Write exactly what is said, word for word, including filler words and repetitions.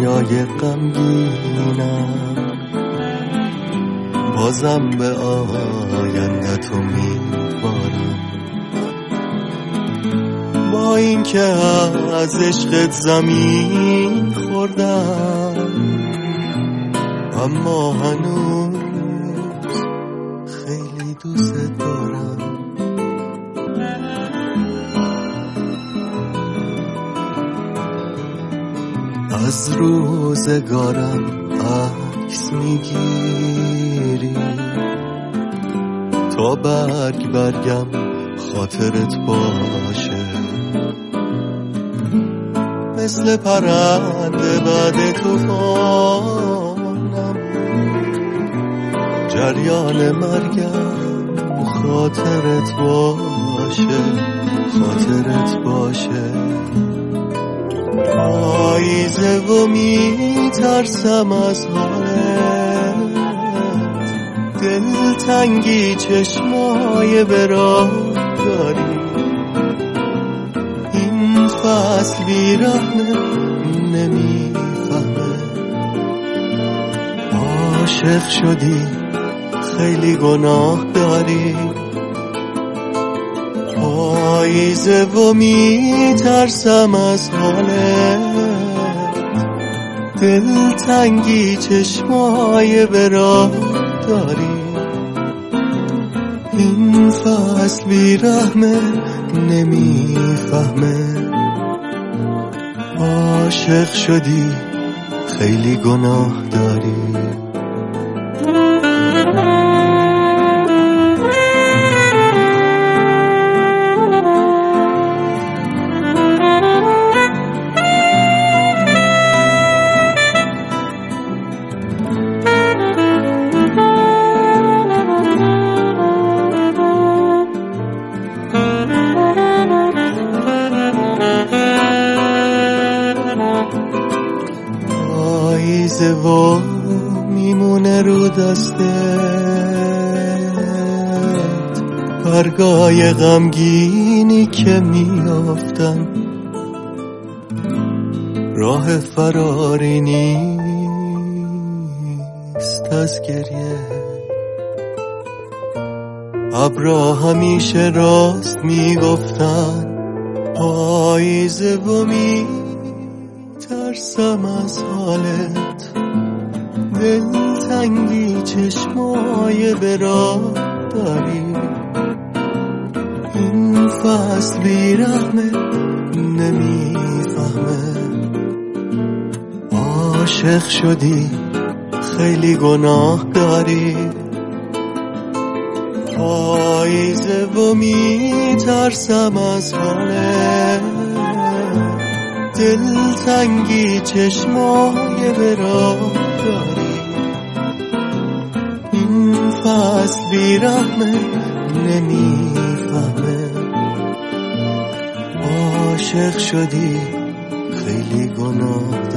دنیای غمگینم، بازم به آیندت امیدوارم. با این که از عشقت زمین خوردم، اما هنوز خیلی دوست دارم. از روزگارم عکس میگیری تا برگ برگم خاطرت باشه. مثل پرنده بعد طوفانم، جریان مرگم خاطرت باشه، خاطرت باشه. پاییزه و میترسم از حالت، دلتنگی چشمای براه داری. این فصل بیرحمه نمیفهمه، عاشق شدی خیلی گناه داری. پاییزه و میترسم از حالت، دلتنگی چشمای براه داری. این فصل بیرحمه نمیفهمه، عاشق شدی خیلی گناه داری. پاییزه و میمونه رو دستت، برگای غمگینی که میافتن. راه فراری نیست از گریه، ابرا همیشه راست میگفتن. پاییزه و می ترسم از حالت، دلتنگی چشمای براه داری. این فصل بیرحمه نمیفهمه، عاشق شدی خیلی گناه داری. پاییزه و میترسم از حالت، دلتنگی چشمای براه داری. این فصل بیرحمه نمیفهمه، عاشق شدی خیلی گناه داری.